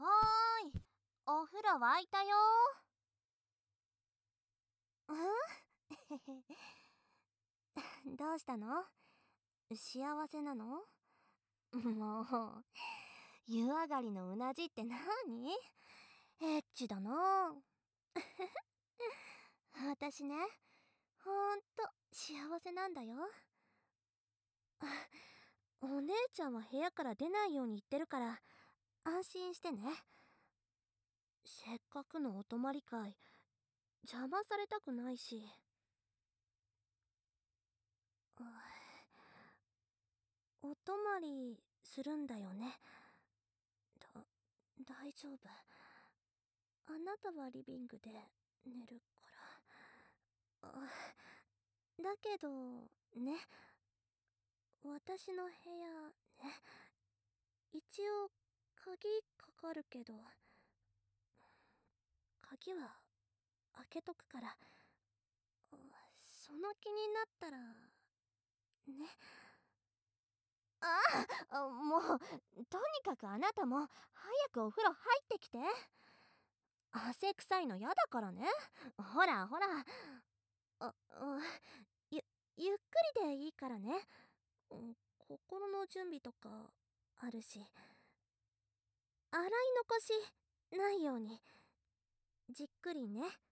はーい、お風呂沸いたよ。どうしたの？幸せなの？もう、湯上がりのうなじって何？エッチだな。私ね、ほんと幸せなんだよ。お姉ちゃんは部屋から出ないように言ってるから安心してね。せっかくのお泊まり会、邪魔されたくないし。お泊まりするんだよね。大丈夫。あなたはリビングで寝るから。だけどね、私の部屋ね、一応鍵かかるけど、鍵は開けとくから、その気になったらね。もうとにかくあなたも早くお風呂入ってきて。汗臭いのやだからね。ほらほら。あ、ゆゆっくりでいいからね。心の準備とかあるし、洗い残しないようにじっくりね。